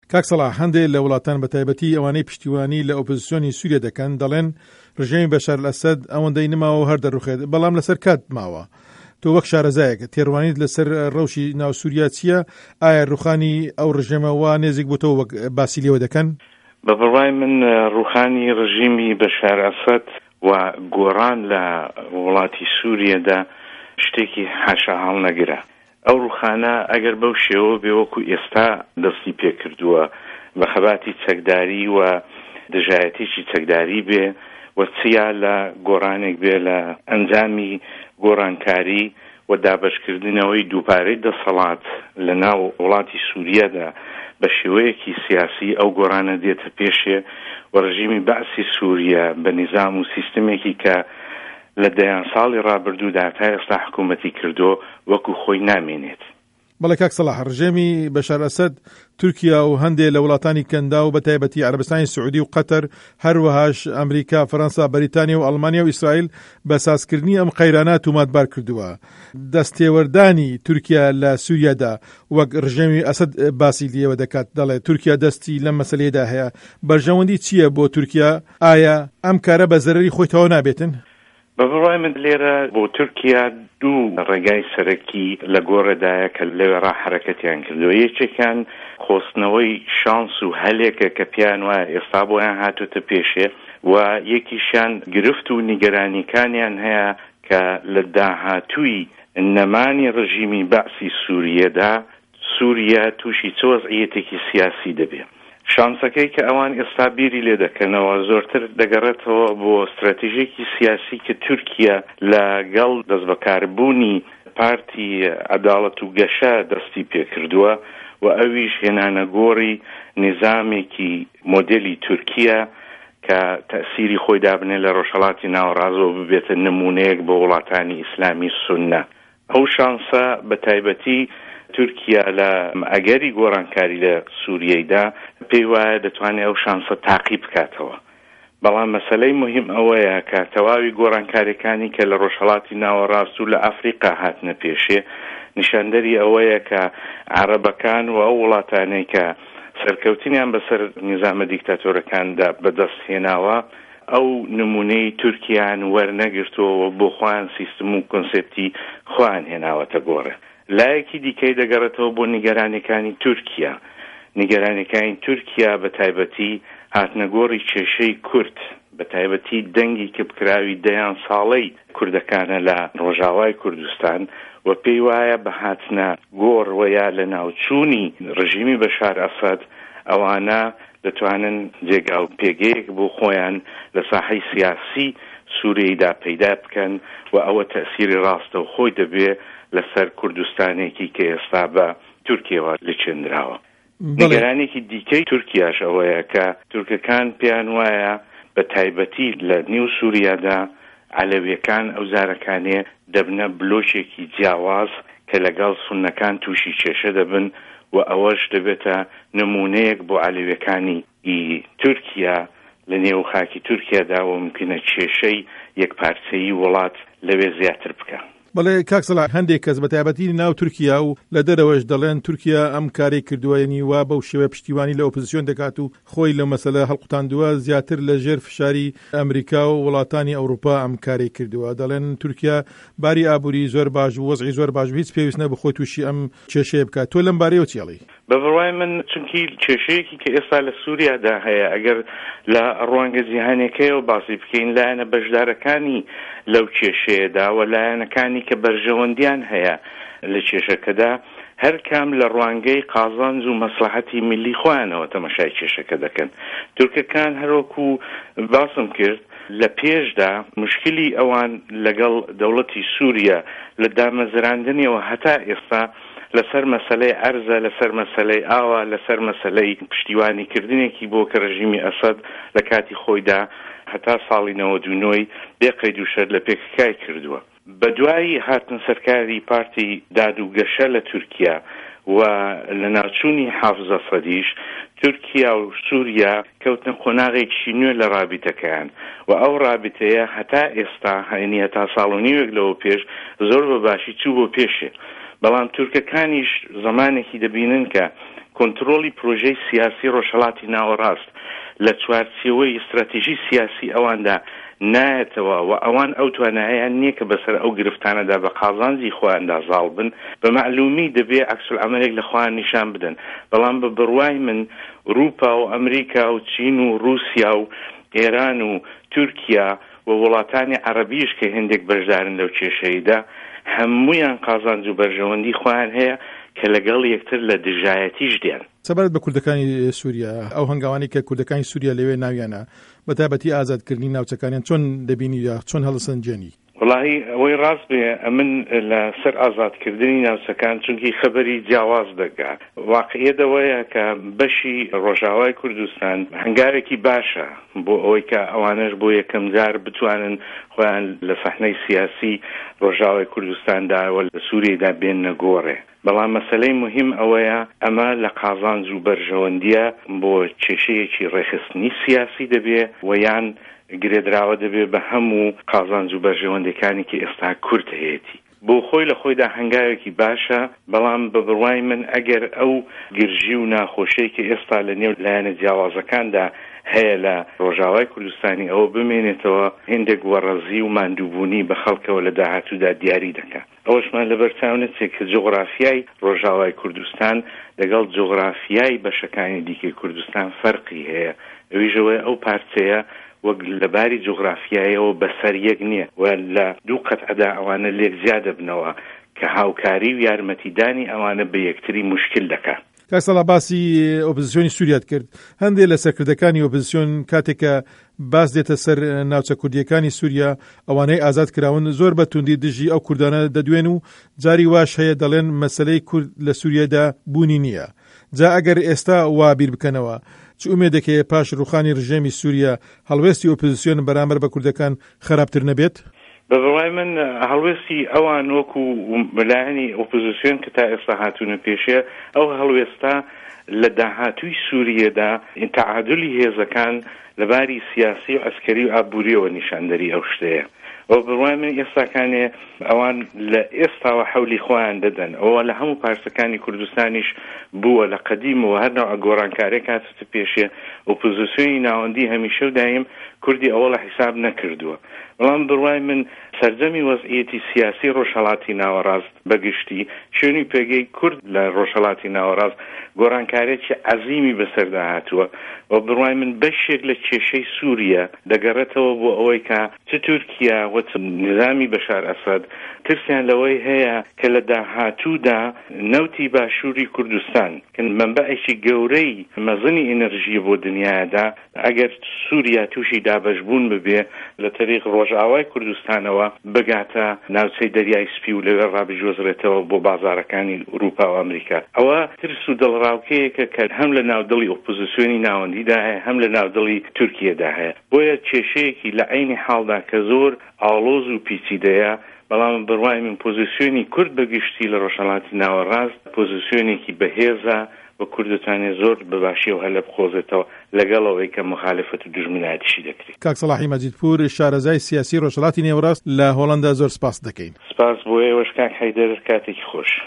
کاک سەلاح، هەندێک لە وڵاتان بەتایبەتی ئەوانەی پشتیوانی لە ئۆپۆزیسیۆنی سووریا دەکەن دەڵێن ڕژێمی بەشار الئەسەد ئەوەندەی نەماوە و هەر دەڕوخێت، بەڵام لەسەر کات ماوە. تۆ وەک شارەزایەک تێڕوانیت لەسەر ڕەوشی ناو سووریا چییە؟ ئایا ڕوخانی ئەو ڕژێمەوە نێزێک بۆتەوە وەک باسی لێوە دەکەن؟ بە بڕوای من ڕوخانی ڕژیمی بەشار ئەسەد و گۆڕان لە وڵاتی سووریەدا شتێکی حاشا هەڵنەگرە. ئەو ڕوخانە ئەگەر بەو شێوە بێ وەکو ئێستا دەستی پێکردووە بە خەباتی چەکداری و دژایەتێکی چەکداری بێ و چیا لە گۆڕانێک بێ لە ئەنجامی گۆڕانکاری و دابەشکردنەوەی دووپارەی دەسەڵات لە ناو وڵاتی سووریەدا بە شێوەیەکی سیاسی ئەو گۆڕانە دێتە پێشێ و ڕژیمی بەعسی سووریا بە نیزام و سیستمێکی کە لە دەیان ساڵی ڕابردوودا تا ئێستا حکوومەتی کردو وەکو خۆی نامێنێت. بەڵێ کاک سەلاح، ڕژێمی بەشار ئەسەد تورکیا و هەندێک لە وڵاتانی کەندا و بەتایبەتی عەرەبستانی سعودی و قەتەر هەروەهاش ئەمریکا، فەڕەنسا، بەریتانیا و ئەڵمانیا و ئیسرائیل بە سازکردنی ئەم قەیرانە توماتبار کردووە. دەستێوەردانی تورکیا لە سووریادا وەک ڕژێمی ئەسەد باسی لێوە دەکات، دەڵێ تورکیا دەستی لەم مەسەلەیەدا هەیە. بەرژەوەندی چییە بۆ تورکیا؟ ئایا ئەم کارە بە زەرەری خۆی تەواو نابێتن؟ بەڕای من لێرە بۆ تورکیا دوو ڕێگای سەرەکی لە گۆڕەدایە کە لەوێ ڕاحەرەکەتیان کردووە. یەکێکیان خۆستنەوەی شانس و هەلێکە کە پیان وایە ئێستا بۆیان هاتوتە پێشێ و یەکیشیان گرفت و نیگەرانیەکانیان هەیە کە لە داهاتووی نەمانی ڕژیمی بەعسی سووریەدا سووریا تووشی چ وەزعیەتێکی سیاسی دەبێت. شانسەکەی کە ئەوان ئێستا بیری لێ دەکەنەوە زۆرتر دەگەڕێتەوە بۆ استراتیژیەکی سیاسی کە تورکیا لەگەڵ دەستبەکاربوونی پارتی عەداڵەت و گەشە دەستی پێکردووە و ئەویش هێنانە گۆڕی نظامێکی مۆدێلی تورکیا کە تەسیری خۆی دابنێ لە ڕۆژهەڵاتی ناوەڕاستەوە ببێتە نمونەیەک بۆ وڵاتانی ئیسلامی سوننە. ئەو شانسە بە تایبەتی تورکیا لە ئەگەری گۆڕانکاری لە سووریەیدا پێی وایە دەتوانێت ئەو شانسە تاقیب بکاتەوە. بەڵام مەسەلەی مهم ئەوەیە کە تەواوی گۆڕانکاریەکانی کە لە ڕۆژهەڵاتی ناوەڕاست و لە ئەفریقا هاتنە پێشێ نیشاندەری ئەوەیە کە عەرەبەکان و ئەو وڵاتانەی کە سەرکەوتنیان بەسەر نیزامە دیکتاتۆرەکاندا بەدەست هێناوە ئەو نمونەی تورکیان وەرنەگرتووە بۆ خۆیان سیستم و کۆنسێپتی خۆیان هێناوەتە گۆڕێ. لایەکی دیکەی دەگەڕێتەوە بۆ نیگەرانەکانی تورکیا. نیگەرانەکانی تورکیا بە تایبەتی هاتنەگۆڕی کێشەی کورد، بە تایبەتی دەنگی کە بکراوی دەیان ساڵەی کوردەکانە لە ڕۆژاوای کوردستان و پێی وایە بە هاتنە گۆڕ وەیا لە ناوچوونی ڕژیمی بەشار ئەسەد ئەوانە دەتوانن جێگا و پێگەیەک بۆ خۆیان لە ساحەی سیاسی سووریەیدا پەیدا بکەن و ئەوە تەسیری ڕاستە و خۆی دەبێ لەسەر کوردستانێکی کە ئێستا بە تورکیەوە لێچێنراوە. نیگەرانێکی دیکەی تورکیاش ئەوەیە کە تورکەکان پێیان وایە بە تایبەتی لە نیو سووریادا عەلەویەکان ئەو زارەکانێ دەبنە بلۆچێکی جیاواز کە لەگەڵ سوننەکان تووشی کێشە دەبن و ئەوەش دەبێتە نمونەیەک بۆ عەلەویەکانی تورکیا لە نێو خاکی تورکیادا و ممکنە کێشەی یەکپارچەیی وڵات لەوێ زیاتر بکە. بەڵێ کاک سەلاح، هەندێک کەس بەتایبەتی ناو تورکیا و لە دەرەوەش دەڵێن تورکیا ئەم کارێک کردووە، یعنی وا بەو شێوە پشتیوانی لە ئۆپۆزیسیۆن دەکات و خۆی لە مەسەلە هەڵقوتاندووە زیاتر لە ژێر فشاری ئەمریکا و وڵاتانی ئەوروپا ئەم کارێک کردووە. دەڵێن تورکیا باری ئابووری زۆر باش و وەزعی زۆر باش و هیچ پێویست نەبوو خۆی تووشی ئەم کێشەیە بکات. تۆ لەم بارەیەوە چیڵی؟ بە بڕوای من چونکی کێشەیەکی کە ئێستا لە سووریادا هەیە ئەگەر لە ڕوانگە جیهانیەکەیەوە باسی بکەین لایەنە بەشدارەکانی لەو کێشەیەدا و لایەنەکانی کە بەرژەوەندیان هەیە لە کێشەکەدا هەر کام لە ڕوانگەی قازانج و مەسلحەتی میلی خۆیانەوە تەماشای کێشەکە دەکەن. تورکەکان هەروەکو باسم کرد لە پێشدا مشکلی ئەوان لەگەڵ دەوڵەتی سووریا لە دامەزراندنیەوە هەتا ئێستا لەسەر مەسەلەی ئەرزە، لەسەر مەسەلەی ئاوا، لەسەر مەسەلەی پشتیوانیکردنێکی بۆ کە ڕژیمی ئەسەد لە کاتی خۆیدا هەتا ساڵی 99 بێقەید و شەر لە پێککای کردووە. بە دوایی هاتن سەرکاری پارتی داد و گەشە لە تورکیا و لە ناوچوونی حافز ئەسەدیش تورکیا و سووریا کەوتنە قۆناغێکی نوێ لە رابطەکەیان و ئەو رابطەیە هەتا ئێستا هەینی هەتا ساڵ و نیوێک لەوە پێش زۆر بە باشی چوو بۆ پێشێ. بەڵام تورکەکانیش زمانێکی دەبینن کە کۆنتڕۆلی پرۆژەی سیاسی ڕۆژهەڵاتی ناوەڕاست لە چوارچێوەی استراتیژی سیاسی ئەواندا نایەتەوە و ئەوان ئەو تواناییان نییە کە بەسەر ئەو گرفتانەدا بە قازانجی خۆیان داژاڵ بن بە معلومی دەبێ عەکسولعەمەلێک لە خۆیان نیشان بدەن بەڵام بە بڕوای من ئوروپا و ئەمریکا و چین و رووسیا و ئێران و تورکیا و وڵاتانی عەرەبیش کە هێندێک بەشدارن لەو کێشەیەدا هەموویان قازانج و بەرژەوەندی خۆیان هەیە کە لەگەڵ یەکتر لە دژایەتیش دێن. سەبارەت بە کوردەکانی سووریا ئەو هەنگاوانی کە کوردەکانی سووریا لەوێ ناویانە بە تایبەتی ئازادکردنی ناوچەکانیان چۆن دەبینی یا چۆن هەڵسەنجێنی؟ وڵاهی ئەوەی ڕاست بێ ئەمن لە سەر ئازادکردنی ناوچەکان چونکی خەبەری جیاواز دەگات. واقعیەتەوەیە کە بەشی ڕۆژاوای کوردستان هەنگارێکی باشە بۆ ئەوەی کە ئەوانش بۆ یەکەم جار بتوانن خۆیان لە سەحنەی سیاسی ڕۆژاوای کوردستاندا و لە سووریەدا بێننە گۆڕێ. بەڵام مەسەلەی مهم ئەوەیە ئەمە لە قازانج و بەرژەوەندیە بۆ کێشەیەکی ڕێخستنی سیاسی دەبێ و یان گرێدراوە دەبێ بە هەموو قازانج و بەرژەوەندەکانی کە ئێستا کورد هەیەی بۆ خۆی لە خۆیدا هەنگاوێکی باشە بەڵام بە بڕوای من ئەگەر ئەو گرژی و ناخۆشەی کە ئێستا لە نێو لایەنە جیاوازەکاندا هەیە لە ڕۆژاوای کوردستانی ئەوە بمێنێتەوە هێندێک وەڕەزی و ماندووبوونی بە خەڵکەوە لە داهاتوودا دیاری دەکات. ئەوەشمان لەبەر چاونەچێک کە جوغرافیای ڕۆژاوای کوردستان لەگەڵ جوغرافیای بەشەکانی دیکەی کوردستان فەرقی هەیە. ئەویژەوەی ئەو پارچەیە وەک لەباری جوغرافیایەوە بەسەر یەک نییە و لە دوو قەتعەدا ئەوانە لێک زیادە بنەوە کە هاوکاری و یارمەتیدانی ئەوانە بە یەکتری مشکل دەکات. کاکسەڵا باسی ئۆپۆزیسیۆنی سووریات کرد. هەندێک لە سەرکردەکانی ئۆپۆزیسیۆن کاتێکە باس دێتە سەر ناوچە کوردیەکانی سووریا ئەوانەی ئازاد کراون زۆر بە توندی دژی ئەو کوردانە دەدوێن و جاری واش هەیە دەڵێن مەسەلەی کورد لە سووریادا بوونی نییە. جا ئەگەر ئێستا وا بیر بکەنەوە چ ئومێدێکەیە پاش ڕوخانی ڕژێمی سووریا هەڵوێستی ئۆپۆزیسیۆن بەرامبەر بە کوردەکان خراپتر نەبێت؟ بەڕای من هەڵوێستی ئەوان وەکو لایەنی ئۆپۆزیسیۆن کە تا ئێستا هاتوونە پێشێ ئەو هەڵوێستا لە داهاتووی سووریەدا تعادلی هێزەکان لەباری سیاسی و عسکەری و ئابووریەوە نیشاندەری ئەو شتەیە. ئەو بڕوای من ئێستاکانێ ئەوان لە ئێستاوە حەولی خۆیان دەدەن ئەوە لە هەموو پارچەکانی کوردستانیش بووە لە قەدیمەوە هەرنەوە گۆڕانکارێک هاتوتە پێشێ ئۆپۆزیسیۆنی ناوەندی هەمیشە و دایم کوردی ئەوە لە حیساب نەکردووە. بەڵام بڕوای من سەرجەمی وەزعیەتی سیاسی ڕۆژهەڵاتی ناوەڕاست بەگشتی شوێنی پێگەی کورد لە ڕۆژهەڵاتی ناوەڕاست گۆڕانکارێکی عەزیمی بەسەردا هاتووە و بڕوای من بەشێک لە کێشەی سووریا دەگەڕێتەوە بۆ ئەوەی کە چ تورکیا و چ نظامی بەشار ئەسەد ترسیان لەوەی هەیە کە لە داهاتوودا نەوتی باشووری کوردستان کە مەنبەعێکی گەورەی مەزنی ئێنەرژی بۆ دنیادا ئەگەر سووریا تووشی دابەشبوون ببێ لە تەریق ڕۆژئاوای کوردستانەوە بگاتە ناوچەی دەریای سپی و لەوێ ڕابژۆزرێتەوە بۆ بازارەکانی ئوروپا و ئەمریکا. ئەوە ترس و دڵڕاوکەیەکە کە هەم لە ناودڵی ئۆپۆزیسیۆنی ناوەندیدا هەیە هەم لە ناودڵی تورکیەدا هەیە. بۆیە کێشەیەکی لە عینی حاڵدا کە زۆر ئاڵۆز و پیچیدەیە بەڵام بڕوای من پۆزیسیۆنی کورد بەگشتی لە ڕۆژهەڵاتی ناوەڕاست پۆزیسیۆنێکی بەهێزە و کوردستانی زۆر بەباشی و هەلە بخۆزێتەوە لەگەڵەوەی کە مخالفەت و دژمنایەتیشی دەکرێت. کاک سەلاحی مەجیدپور شارەزای سیاسی ڕۆژهەڵاتی نێوەڕاست لە هۆڵەندا زۆر سپاس دەکەین. سپاس بۆ ئێوەش کاک حەیدەر کاتێکی خۆش.